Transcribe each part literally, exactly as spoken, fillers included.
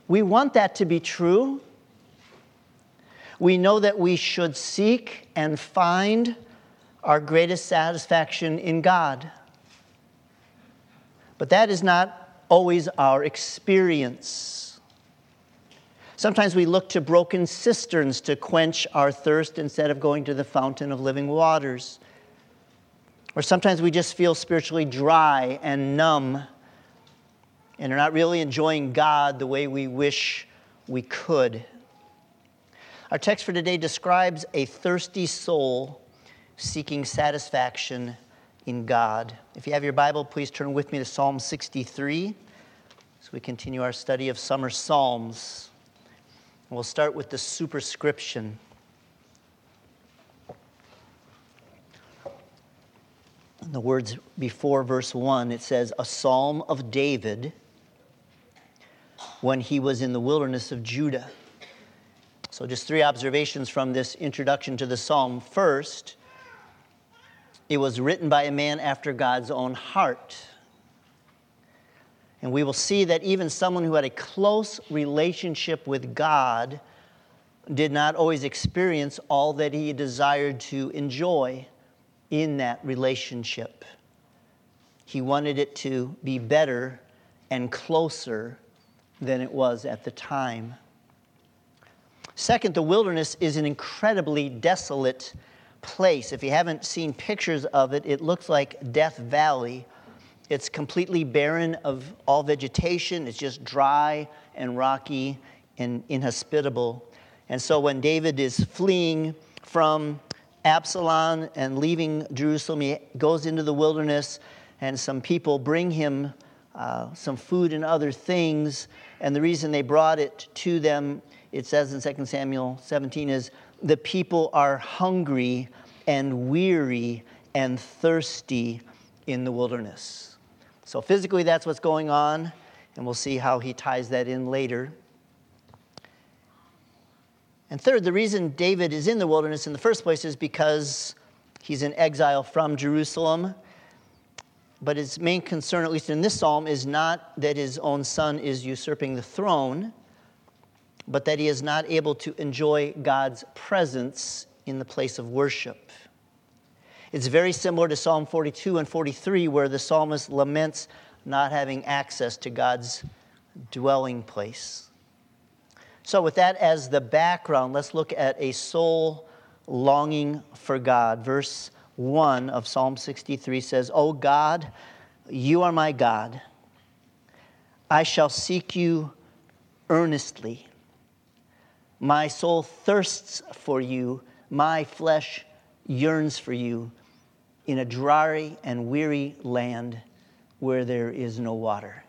We want that to be true. We know that we should seek and find our greatest satisfaction in God. But that is not always our experience. Sometimes we look to broken cisterns to quench our thirst instead of going to the fountain of living waters. Or sometimes we just feel spiritually dry and numb and are not really enjoying God the way we wish we could. Our text for today describes a thirsty soul seeking satisfaction in God. If you have your Bible, please turn with me to Psalm sixty-three as we continue our study of summer psalms. And we'll start with the superscription. In the words before verse one, it says, "A psalm of David when he was in the wilderness of Judah." So just three observations from this introduction to the psalm. First, it was written by a man after God's own heart. And we will see that even someone who had a close relationship with God did not always experience all that he desired to enjoy in that relationship. He wanted it to be better and closer than it was at the time. Second, the wilderness is an incredibly desolate place. If you haven't seen pictures of it, it looks like Death Valley. It's completely barren of all vegetation. It's just dry and rocky and inhospitable. And so when David is fleeing from Absalom and leaving Jerusalem, he goes into the wilderness, and some people bring him uh, some food and other things. And the reason they brought it to them, it says in Second Samuel seventeen, is the people are hungry and weary and thirsty in the wilderness. So physically, that's what's going on, and we'll see how he ties that in later. And third, the reason David is in the wilderness in the first place is because he's in exile from Jerusalem. But his main concern, at least in this psalm, is not that his own son is usurping the throne, but that he is not able to enjoy God's presence in the place of worship. It's very similar to Psalm forty-two and forty-three, where the psalmist laments not having access to God's dwelling place. So with that as the background, let's look at a soul longing for God. Verse one of Psalm sixty-three says, "O God, you are my God. I shall seek you earnestly. My soul thirsts for you. My flesh yearns for you in a dry and weary land where there is no water."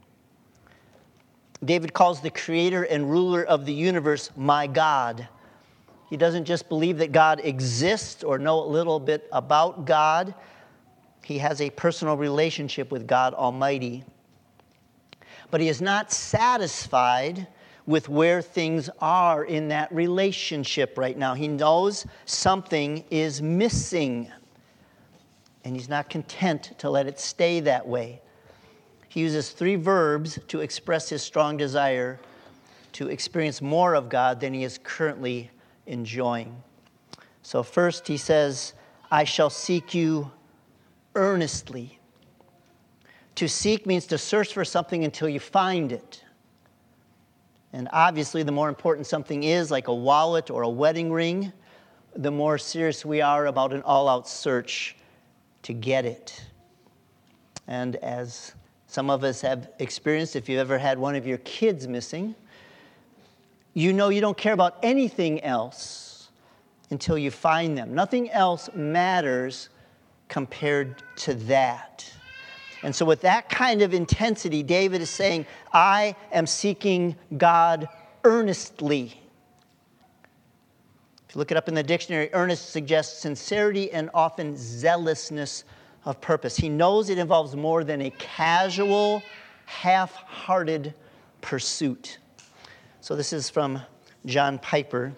David calls the creator and ruler of the universe my God. He doesn't just believe that God exists or know a little bit about God. He has a personal relationship with God Almighty. But he is not satisfied with where things are in that relationship right now. He knows something is missing, and he's not content to let it stay that way. He uses three verbs to express his strong desire to experience more of God than he is currently enjoying. So first he says, "I shall seek you earnestly." To seek means to search for something until you find it. And obviously, the more important something is, like a wallet or a wedding ring, the more serious we are about an all-out search to get it. And as some of us have experienced, if you've ever had one of your kids missing, you know you don't care about anything else until you find them. Nothing else matters compared to that. And so with that kind of intensity, David is saying, I am seeking God earnestly. If you look it up in the dictionary, earnest suggests sincerity and often zealousness of purpose. He knows it involves more than a casual, half-hearted pursuit. So this is from John Piper.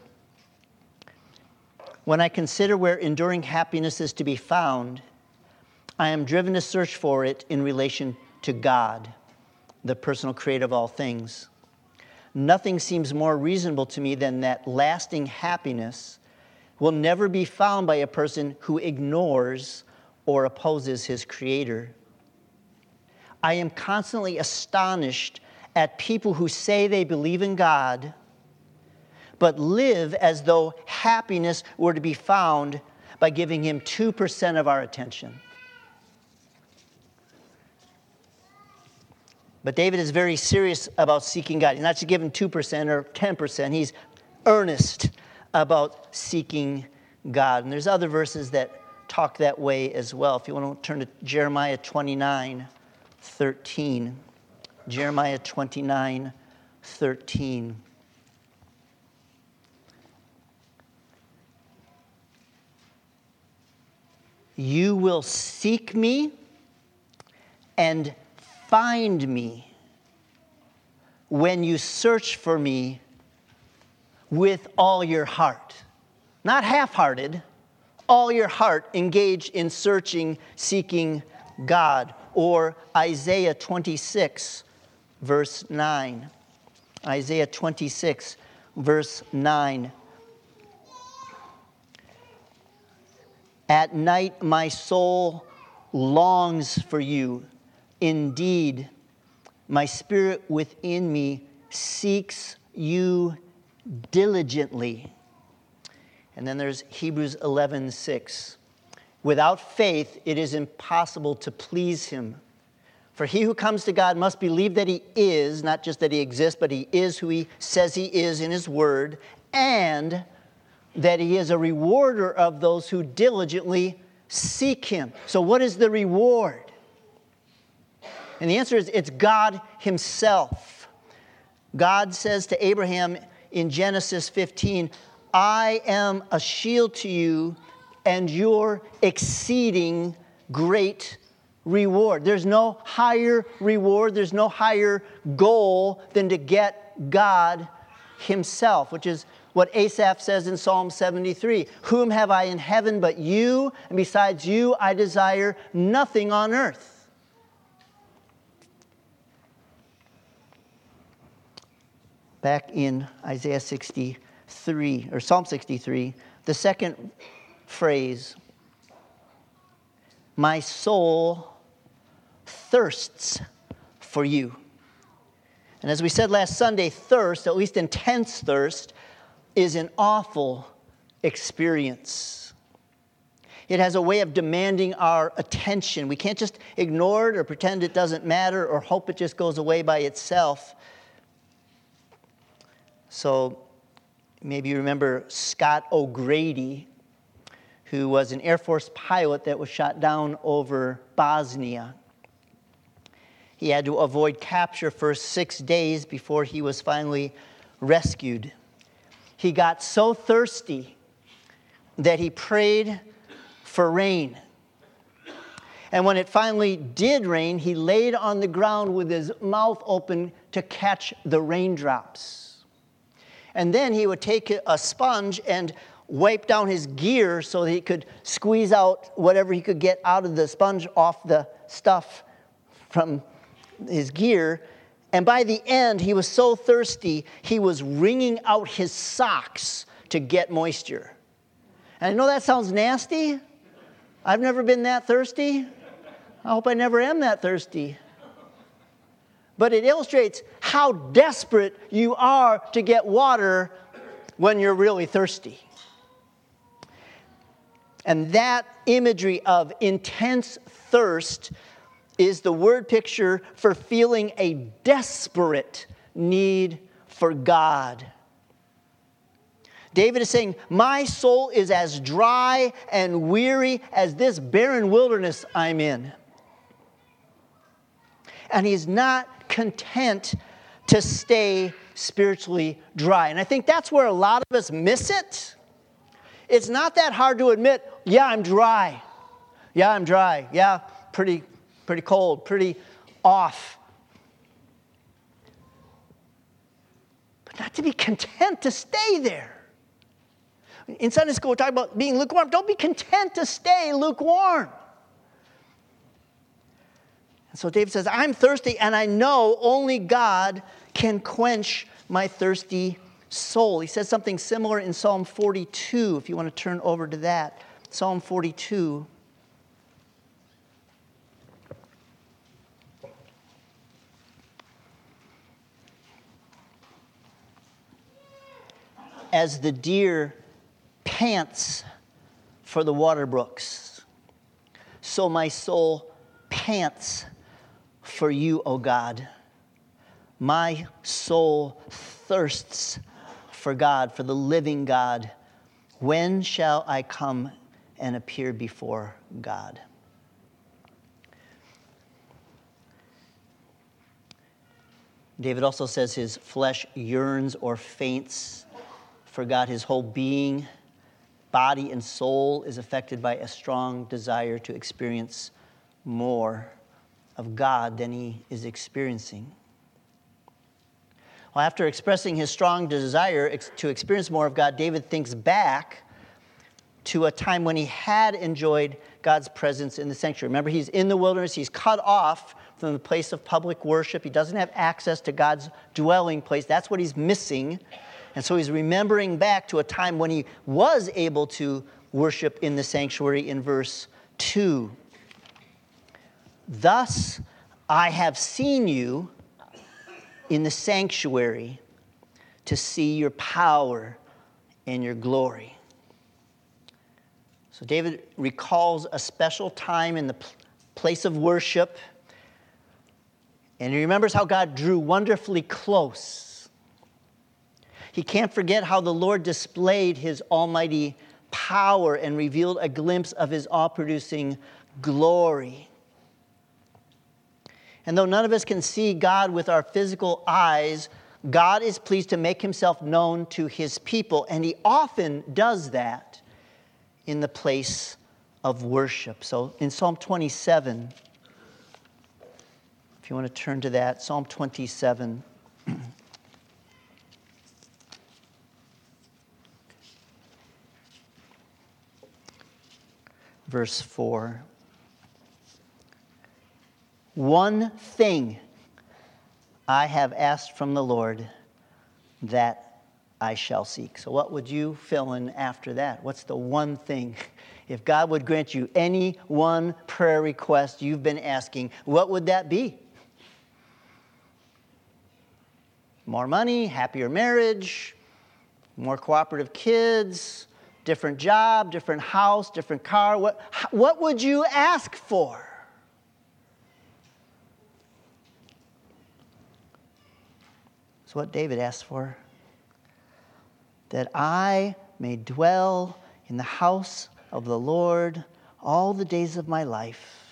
"When I consider where enduring happiness is to be found, I am driven to search for it in relation to God, the personal creator of all things. Nothing seems more reasonable to me than that lasting happiness will never be found by a person who ignores or opposes his Creator. I am constantly astonished at people who say they believe in God, but live as though happiness were to be found by giving Him two percent of our attention. But David is very serious about seeking God. He's not just giving two percent or ten percent. He's earnest about seeking God. And there's other verses that talk that way as well. If you want to turn to Jeremiah twenty-nine thirteen. Jeremiah twenty-nine thirteen. You will seek me and find me when you search for me with all your heart. Not half-hearted, all your heart engaged in searching, seeking God. Or Isaiah twenty-six, verse nine. Isaiah twenty-six, verse nine. At night my soul longs for you. Indeed, my spirit within me seeks you diligently. And then there's Hebrews eleven six. Without faith, it is impossible to please Him. For he who comes to God must believe that He is, not just that He exists, but He is who He says He is in His Word, and that He is a rewarder of those who diligently seek Him. So what is the reward? And the answer is, it's God Himself. God says to Abraham in Genesis fifteen, I am a shield to you and your exceeding great reward. There's no higher reward, there's no higher goal than to get God Himself, which is what Asaph says in Psalm seventy-three. Whom have I in heaven but you? And besides you, I desire nothing on earth. Back in Isaiah sixty-three, or Psalm sixty-three, the second phrase, my soul thirsts for you. And as we said last Sunday, thirst, at least intense thirst, is an awful experience. It has a way of demanding our attention. We can't just ignore it or pretend it doesn't matter or hope it just goes away by itself. So maybe you remember Scott O'Grady, who was an Air Force pilot that was shot down over Bosnia. He had to avoid capture for six days before he was finally rescued. He got so thirsty that he prayed for rain. And when it finally did rain, he laid on the ground with his mouth open to catch the raindrops. And then he would take a sponge and wipe down his gear so that he could squeeze out whatever he could get out of the sponge off the stuff from his gear. And by the end, he was so thirsty, he was wringing out his socks to get moisture. And I know that sounds nasty. I've never been that thirsty. I hope I never am that thirsty. But it illustrates how desperate you are to get water when you're really thirsty. And that imagery of intense thirst is the word picture for feeling a desperate need for God. David is saying, my soul is as dry and weary as this barren wilderness I'm in. And he's not content to stay spiritually dry. And I think that's where a lot of us miss it. It's not that hard to admit, yeah, I'm dry. Yeah, I'm dry. Yeah, pretty, pretty cold, pretty off. But not to be content to stay there. In Sunday school, we talk about being lukewarm. Don't be content to stay lukewarm. And so David says, I'm thirsty, and I know only God can quench my thirsty soul. He says something similar in Psalm forty-two, if you want to turn over to that. Psalm forty-two. As the deer pants for the water brooks, so my soul pants for you, O God. My soul thirsts for God, for the living God. When shall I come and appear before God? David also says his flesh yearns or faints for God. His whole being, body and soul is affected by a strong desire to experience more of God than he is experiencing. Well, after expressing his strong desire to experience more of God, David thinks back to a time when he had enjoyed God's presence in the sanctuary. Remember, he's in the wilderness. He's cut off from the place of public worship. He doesn't have access to God's dwelling place. That's what he's missing. And so he's remembering back to a time when he was able to worship in the sanctuary in verse two. Thus I have seen you in the sanctuary to see your power and your glory. So David recalls a special time in the place of worship, and he remembers how God drew wonderfully close. He can't forget how the Lord displayed his almighty power and revealed a glimpse of his all-producing glory. And though none of us can see God with our physical eyes, God is pleased to make himself known to his people, and he often does that in the place of worship. So in Psalm twenty-seven, if you want to turn to that, Psalm twenty-seven. Verse four. One thing I have asked from the Lord, that I shall seek. So what would you fill in after that? What's the one thing? If God would grant you any one prayer request you've been asking, what would that be? More money, happier marriage, more cooperative kids, different job, different house, different car. What, what would you ask for? That's what David asked for. That I may dwell in the house of the Lord all the days of my life,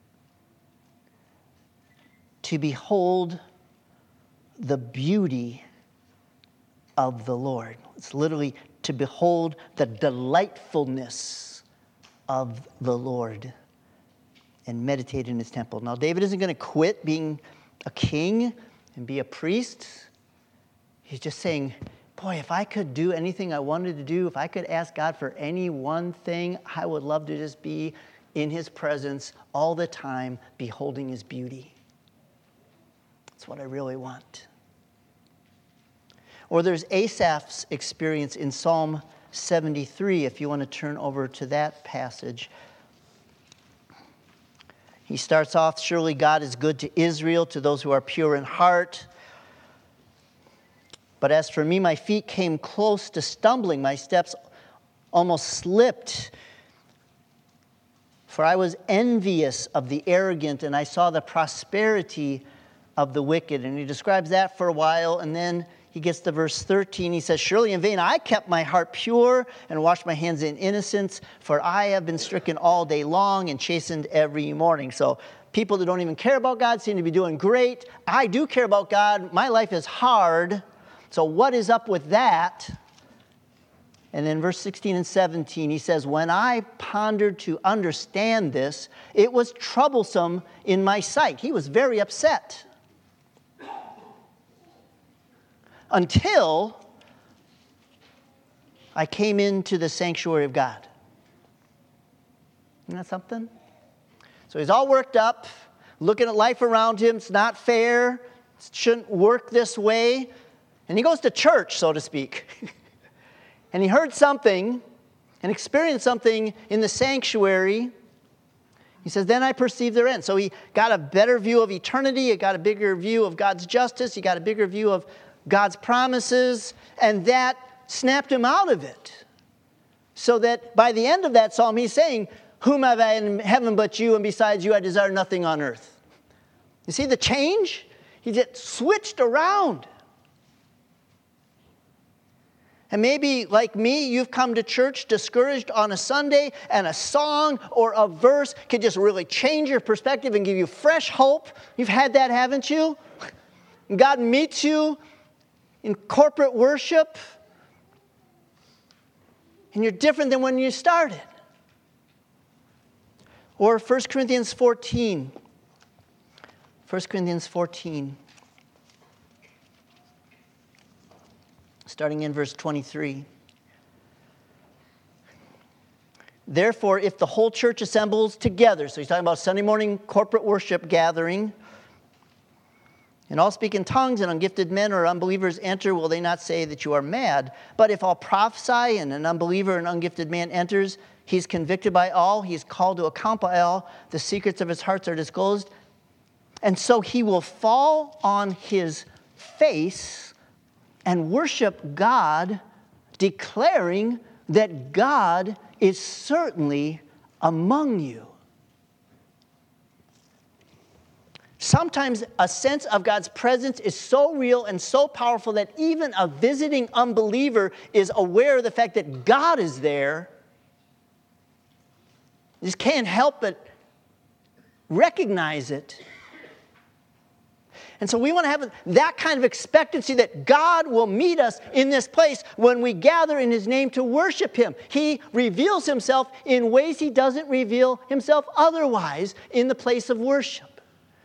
to behold the beauty of the Lord. It's literally to behold the delightfulness of the Lord and meditate in his temple. Now, David isn't going to quit being a king and be a priest. He's just saying, boy, if I could do anything I wanted to do, if I could ask God for any one thing, I would love to just be in his presence all the time, beholding his beauty. That's what I really want. Or there's Asaph's experience in Psalm seventy-three, if you want to turn over to that passage. He starts off, surely God is good to Israel, to those who are pure in heart. But as for me, my feet came close to stumbling. My steps almost slipped. For I was envious of the arrogant, and I saw the prosperity of the wicked. And he describes that for a while, and then he gets to verse thirteen. He says, surely in vain I kept my heart pure and washed my hands in innocence, for I have been stricken all day long and chastened every morning. So people that don't even care about God seem to be doing great. I do care about God. My life is hard. So what is up with that? And then verse sixteen and seventeen, he says, when I pondered to understand this, it was troublesome in my sight. He was very upset. Until I came into the sanctuary of God. Isn't that something? So he's all worked up, looking at life around him. It's not fair. It shouldn't work this way. And he goes to church, so to speak. And he heard something and experienced something in the sanctuary. He says, then I perceived their end. So he got a better view of eternity. He got a bigger view of God's justice. He got a bigger view of God's promises. And that snapped him out of it. So that by the end of that psalm, he's saying, whom have I in heaven but you, and besides you I desire nothing on earth. You see the change? He just switched around. And maybe, like me, you've come to church discouraged on a Sunday, and a song or a verse can just really change your perspective and give you fresh hope. You've had that, haven't you? God meets you in corporate worship, and you're different than when you started. Or First Corinthians fourteen. First Corinthians fourteen. Starting in verse twenty-three. Therefore, if the whole church assembles together, so he's talking about Sunday morning corporate worship gathering, and all speak in tongues, and ungifted men or unbelievers enter, will they not say that you are mad? But if all prophesy, and an unbeliever or an ungifted man enters, he's convicted by all, he's called to account by all, the secrets of his hearts are disclosed, and so he will fall on his face and worship God, declaring that God is certainly among you. Sometimes a sense of God's presence is so real and so powerful that even a visiting unbeliever is aware of the fact that God is there. You just can't help but recognize it. And so we want to have that kind of expectancy that God will meet us in this place when we gather in His name to worship Him. He reveals Himself in ways He doesn't reveal Himself otherwise in the place of worship.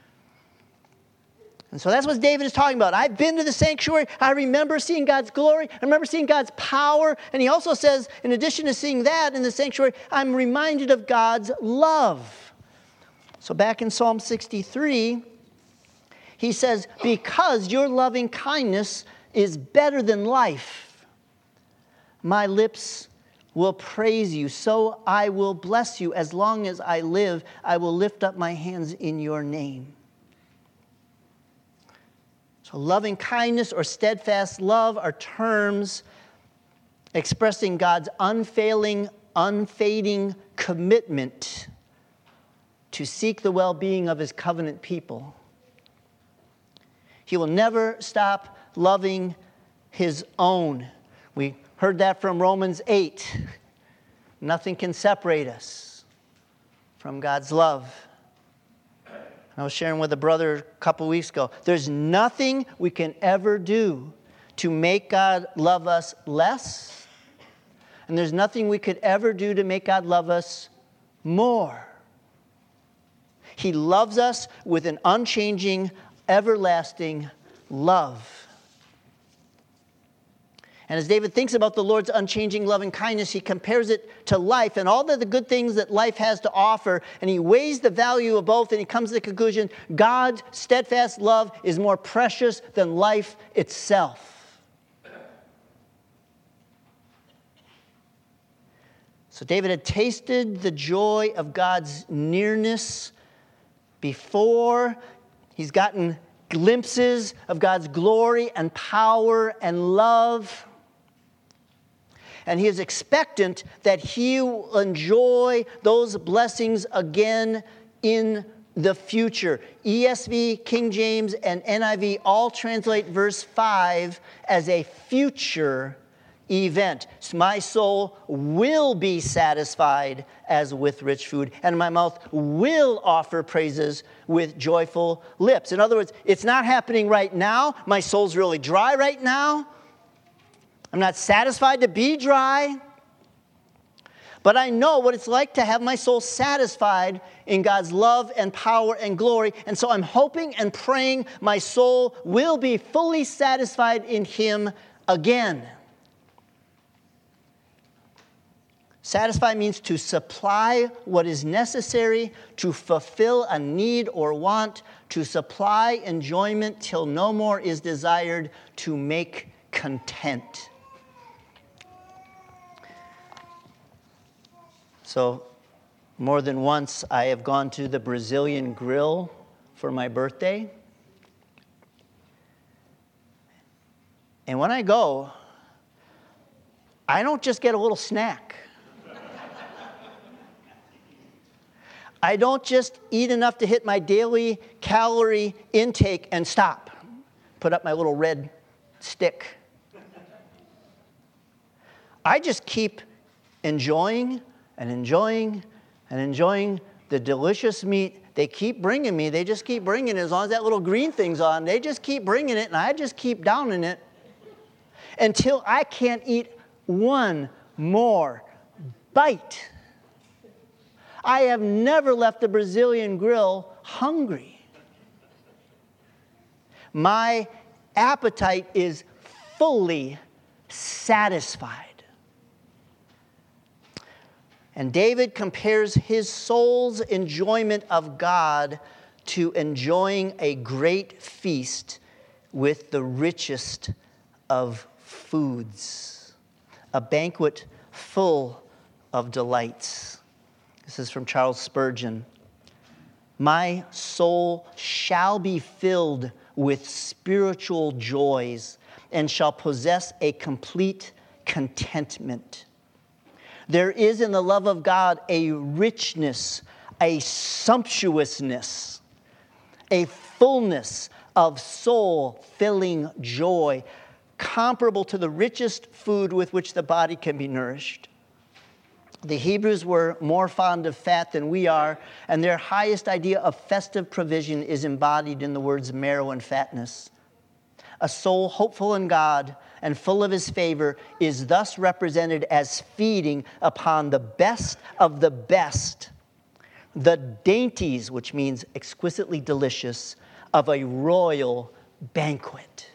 And so that's what David is talking about. I've been to the sanctuary. I remember seeing God's glory. I remember seeing God's power. And he also says, in addition to seeing that in the sanctuary, I'm reminded of God's love. So back in Psalm sixty-three, he says, because your loving kindness is better than life, my lips will praise you. So I will bless you. As long as I live, I will lift up my hands in your name. So loving kindness or steadfast love are terms expressing God's unfailing, unfading commitment to seek the well-being of His covenant people. He will never stop loving His own. We heard that from Romans eight. Nothing can separate us from God's love. I was sharing with a brother a couple weeks ago. There's nothing we can ever do to make God love us less. And there's nothing we could ever do to make God love us more. He loves us with an unchanging, everlasting love. And as David thinks about the Lord's unchanging loving kindness, he compares it to life and all of the good things that life has to offer, and he weighs the value of both, and he comes to the conclusion, God's steadfast love is more precious than life itself. So David had tasted the joy of God's nearness before. He's gotten glimpses of God's glory and power and love. And he is expectant that he will enjoy those blessings again in the future. E S V, King James, and N I V all translate verse five as a future event. My soul will be satisfied as with rich food, and my mouth will offer praises with joyful lips. In other words, it's not happening right now. My soul's really dry right now. I'm not satisfied to be dry. But I know what it's like to have my soul satisfied in God's love and power and glory. And so I'm hoping and praying my soul will be fully satisfied in Him again. Satisfy means to supply what is necessary to fulfill a need or want, to supply enjoyment till no more is desired, to make content. So, more than once, I have gone to the Brazilian Grill for my birthday. And when I go, I don't just get a little snack. I don't just eat enough to hit my daily calorie intake and stop. Put up my little red stick. I just keep enjoying and enjoying and enjoying the delicious meat. They keep bringing me. They just keep bringing it. As long as that little green thing's on, they just keep bringing it, and I just keep downing it until I can't eat one more bite. I have never left the Brazilian Grill hungry. My appetite is fully satisfied. And David compares his soul's enjoyment of God to enjoying a great feast with the richest of foods, a banquet full of delights. This is from Charles Spurgeon. My soul shall be filled with spiritual joys and shall possess a complete contentment. There is in the love of God a richness, a sumptuousness, a fullness of soul-filling joy, comparable to the richest food with which the body can be nourished. The Hebrews were more fond of fat than we are, and their highest idea of festive provision is embodied in the words marrow and fatness. A soul hopeful in God and full of his favor is thus represented as feeding upon the best of the best, the dainties, which means exquisitely delicious, of a royal banquet.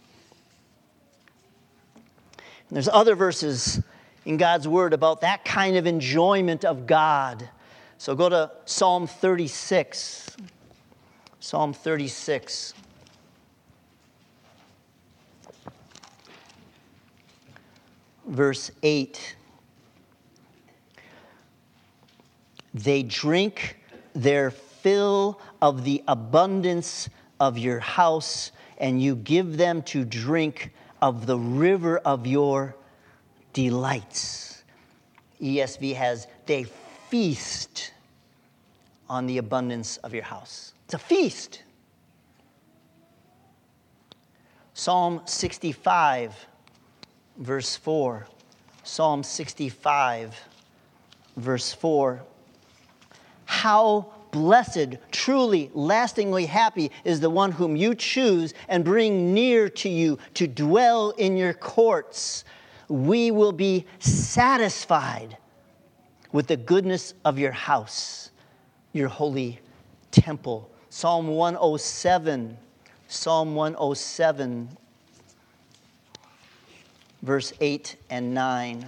And there's other verses in God's word about that kind of enjoyment of God. So go to Psalm thirty-six. Psalm thirty-six. Verse eight. They drink their fill of the abundance of your house, and you give them to drink of the river of your delights. E S V has, they feast on the abundance of your house. It's a feast. Psalm sixty-five. Verse four, Psalm sixty-five, verse four. How blessed, truly, lastingly happy is the one whom you choose and bring near to you to dwell in your courts. We will be satisfied with the goodness of your house, your holy temple. Psalm one oh seven, Psalm one oh seven. Verse eight and nine.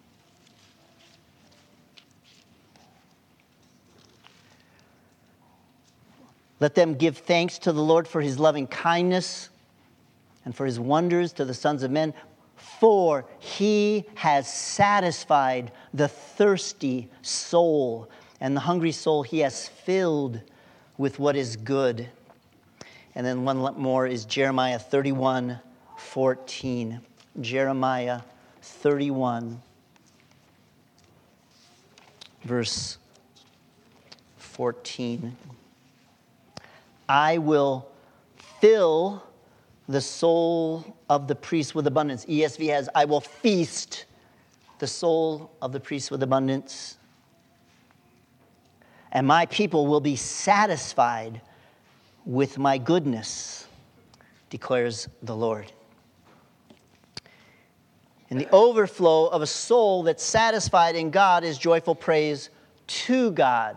Let them give thanks to the Lord for his loving kindness and for his wonders to the sons of men, for he has satisfied the thirsty soul, and the hungry soul he has filled with what is good. And then one more is Jeremiah thirty-one fourteen. Jeremiah thirty-one, verse fourteen. I will fill the soul of the priest with abundance. E S V has, I will feast the soul of the priest with abundance. And my people will be satisfied with my goodness, declares the Lord. And the overflow of a soul that's satisfied in God is joyful praise to God.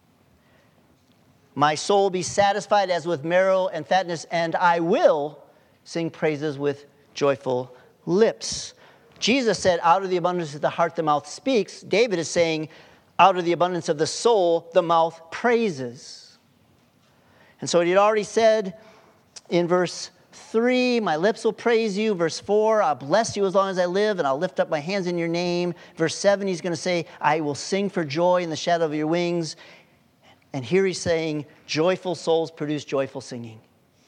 My soul be satisfied as with marrow and fatness, and I will sing praises with joyful lips. Jesus said, out of the abundance of the heart, the mouth speaks. David is saying, out of the abundance of the soul, the mouth praises. And so he had already said in verse three, my lips will praise you. Verse four, I'll bless you as long as I live, and I'll lift up my hands in your name. Verse seven, he's going to say, I will sing for joy in the shadow of your wings. And here he's saying, joyful souls produce joyful singing.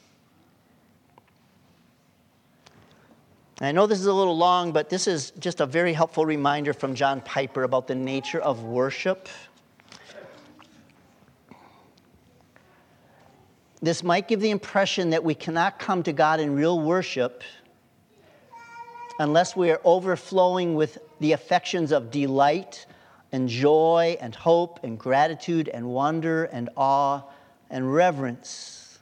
And I know this is a little long, but this is just a very helpful reminder from John Piper about the nature of worship. This might give the impression that we cannot come to God in real worship unless we are overflowing with the affections of delight and joy and hope and gratitude and wonder and awe and reverence.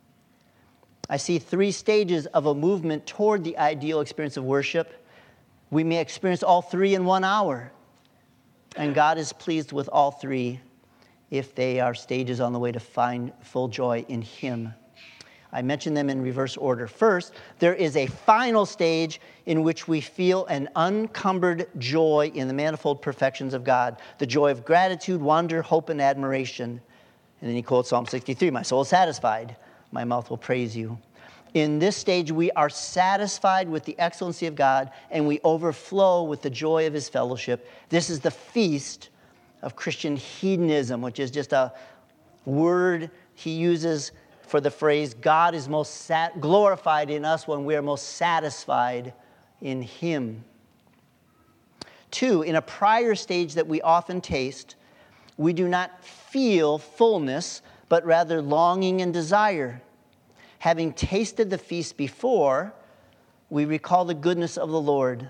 I see three stages of a movement toward the ideal experience of worship. We may experience all three in one hour, and God is pleased with all three if they are stages on the way to find full joy in Him. I mentioned them in reverse order. First, there is a final stage in which we feel an unencumbered joy in the manifold perfections of God, the joy of gratitude, wonder, hope, and admiration. And then he quotes Psalm sixty-three, my soul is satisfied, my mouth will praise you. In this stage, we are satisfied with the excellency of God, and we overflow with the joy of His fellowship. This is the feast of Christian hedonism, which is just a word he uses for the phrase, God is most sat- glorified in us when we are most satisfied in Him. Two, in a prior stage that we often taste, we do not feel fullness, but rather longing and desire. Having tasted the feast before, we recall the goodness of the Lord,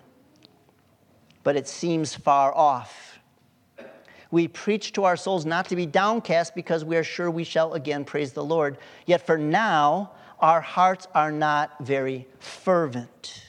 but it seems far off. We preach to our souls not to be downcast because we are sure we shall again praise the Lord. Yet for now, our hearts are not very fervent.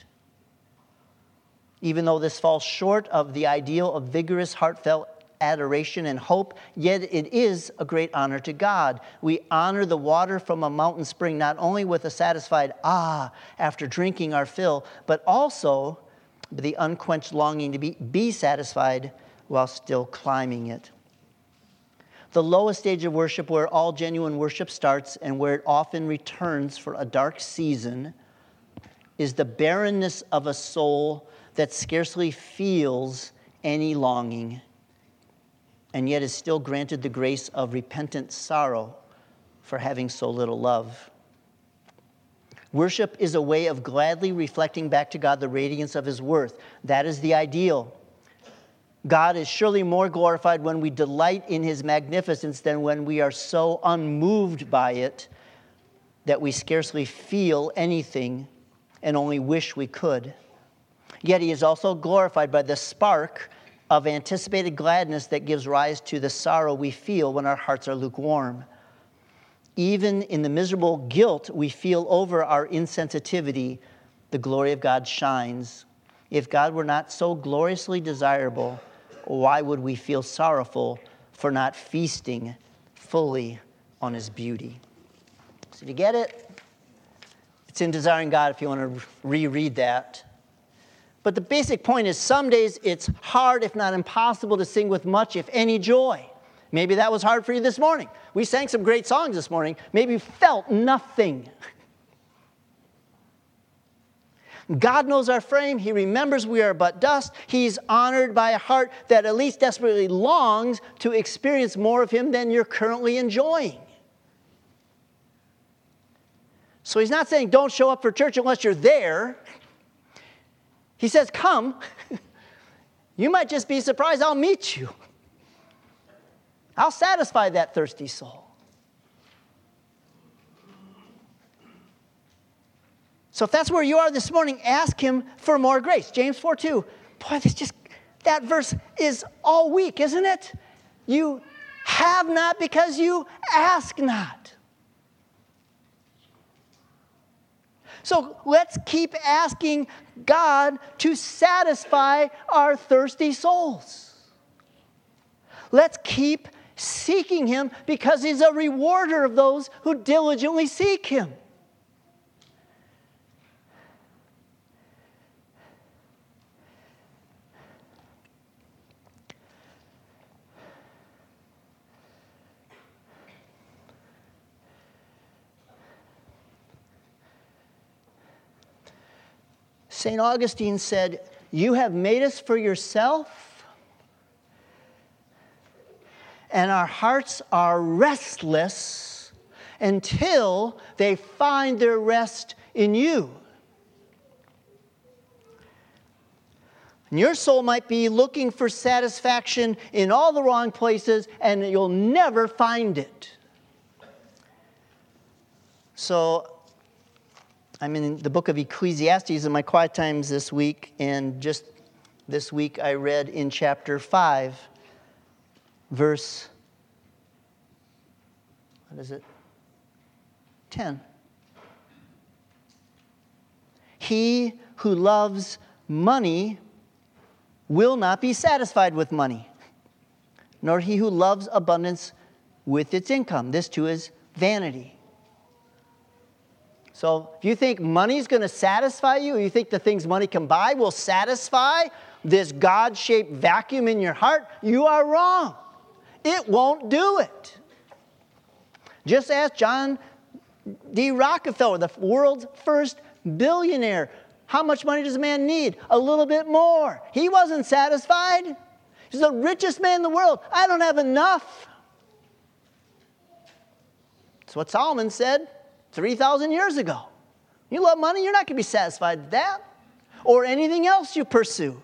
Even though this falls short of the ideal of vigorous, heartfelt adoration and hope, yet it is a great honor to God. We honor the water from a mountain spring not only with a satisfied ah after drinking our fill, but also the unquenched longing to be, be satisfied while still climbing it. The lowest stage of worship, where all genuine worship starts and where it often returns for a dark season, is the barrenness of a soul that scarcely feels any longing, and yet is still granted the grace of repentant sorrow for having so little love. Worship is a way of gladly reflecting back to God the radiance of His worth. That is the ideal. God is surely more glorified when we delight in His magnificence than when we are so unmoved by it that we scarcely feel anything and only wish we could. Yet He is also glorified by the spark of anticipated gladness that gives rise to the sorrow we feel when our hearts are lukewarm. Even in the miserable guilt we feel over our insensitivity, the glory of God shines. If God were not so gloriously desirable, why would we feel sorrowful for not feasting fully on His beauty? So do you get it? It's in Desiring God if you want to reread that. But the basic point is some days it's hard, if not impossible, to sing with much, if any, joy. Maybe that was hard for you this morning. We sang some great songs this morning. Maybe you felt nothing. God knows our frame. He remembers we are but dust. He's honored by a heart that at least desperately longs to experience more of Him than you're currently enjoying. So He's not saying don't show up for church unless you're there. He says, come. You might just be surprised. I'll meet you. I'll satisfy that thirsty soul. So if that's where you are this morning, ask Him for more grace. James four two. Boy, this just, that verse is all week, isn't it? You have not because you ask not. So let's keep asking God to satisfy our thirsty souls. Let's keep seeking Him because He's a rewarder of those who diligently seek Him. Saint Augustine said, "You have made us for yourself, and our hearts are restless until they find their rest in you." And your soul might be looking for satisfaction in all the wrong places, and you'll never find it. So, I'm in the book of Ecclesiastes in my quiet times this week, and just this week I read in chapter five, verse, what is it? ten. He who loves money will not be satisfied with money, nor he who loves abundance with its income. This too is vanity. So if you think money's going to satisfy you, or you think the things money can buy will satisfy this God-shaped vacuum in your heart, you are wrong. It won't do it. Just ask John D. Rockefeller, the world's first billionaire. How much money does a man need? A little bit more. He wasn't satisfied. He's the richest man in the world. I don't have enough. That's what Solomon said three thousand years ago. You love money, you're not going to be satisfied with that. Or anything else you pursue.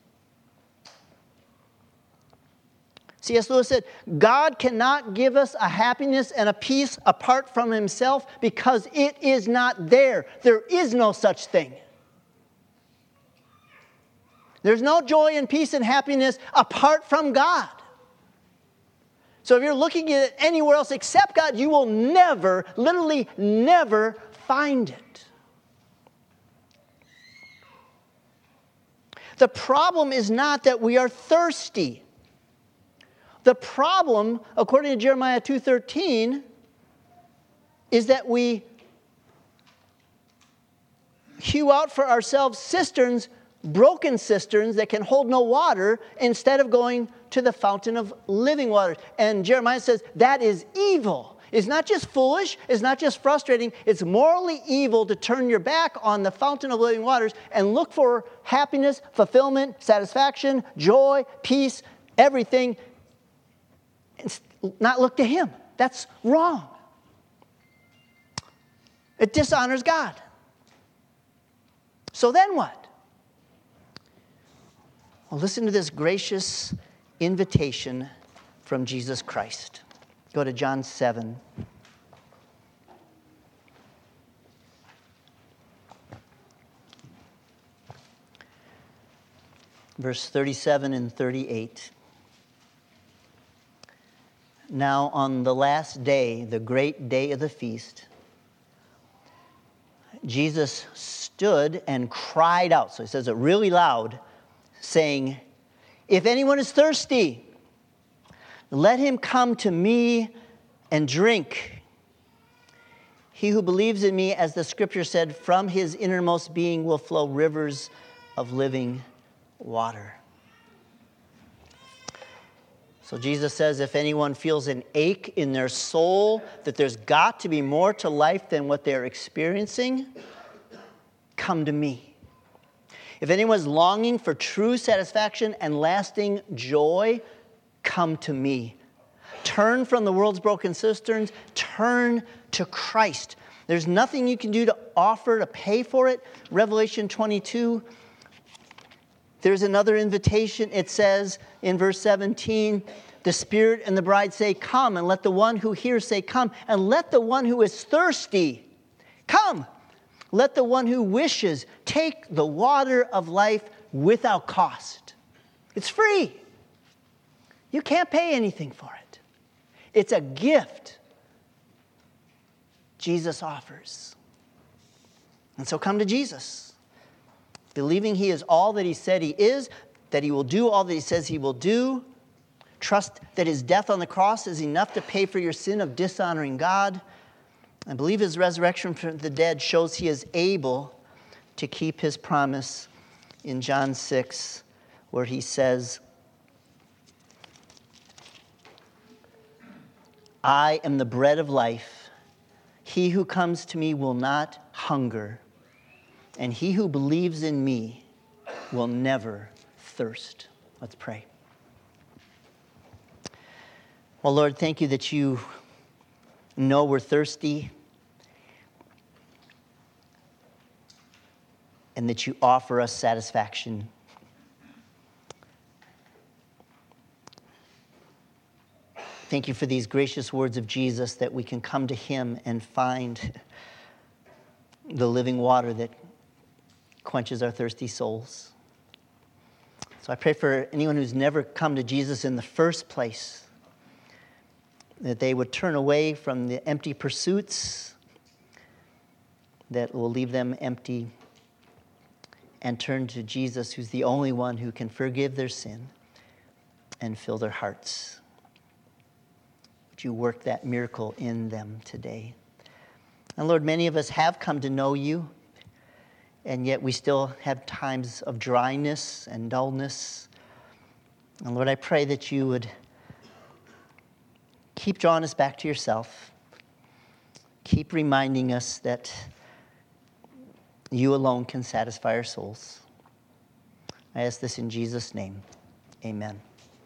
C S Lewis said, God cannot give us a happiness and a peace apart from himself because it is not there. There is no such thing. There's no joy and peace and happiness apart from God. So if you're looking at it anywhere else except God, you will never, literally never find it. The problem is not that we are thirsty. The problem, according to Jeremiah two thirteen, is that we hew out for ourselves cisterns, broken cisterns that can hold no water, instead of going to the fountain of living water. And Jeremiah says that is evil. It's not just foolish, it's not just frustrating, it's morally evil to turn your back on the fountain of living waters and look for happiness, fulfillment, satisfaction, joy, peace, everything, and not look to him. That's wrong. It dishonors God. So then what? Well, listen to this gracious invitation from Jesus Christ. Go to John seven. Verse thirty-seven and thirty-eight. Now on the last day, the great day of the feast, Jesus stood and cried out. So he says it really loud, saying, "If anyone is thirsty, let him come to me and drink. He who believes in me, as the scripture said, from his innermost being will flow rivers of living water." So Jesus says if anyone feels an ache in their soul, that there's got to be more to life than what they're experiencing, come to me. If anyone's longing for true satisfaction and lasting joy, come to me. Turn from the world's broken cisterns. Turn to Christ. There's nothing you can do to offer to pay for it. Revelation twenty-two, there's another invitation. It says in verse seventeen, the Spirit and the bride say, "Come," and let the one who hears say, "Come," and let the one who is thirsty come. Let the one who wishes take the water of life without cost. It's free. You can't pay anything for it. It's a gift Jesus offers. And so come to Jesus, believing he is all that he said he is, that he will do all that he says he will do. Trust that his death on the cross is enough to pay for your sin of dishonoring God. I believe his resurrection from the dead shows he is able to keep his promise in John six, where he says, "I am the bread of life. He who comes to me will not hunger, and he who believes in me will never thirst. Let's pray. Well, Lord, thank you that you know we're thirsty and that you offer us satisfaction. Thank you for these gracious words of Jesus that we can come to him and find the living water that quenches our thirsty souls. So I pray for anyone who's never come to Jesus in the first place, that they would turn away from the empty pursuits that will leave them empty and turn to Jesus, who's the only one who can forgive their sin and fill their hearts. Would you work that miracle in them today? And Lord, many of us have come to know you, and yet we still have times of dryness and dullness. And Lord, I pray that you would keep drawing us back to yourself. Keep reminding us that you alone can satisfy our souls. I ask this in Jesus' name. Amen.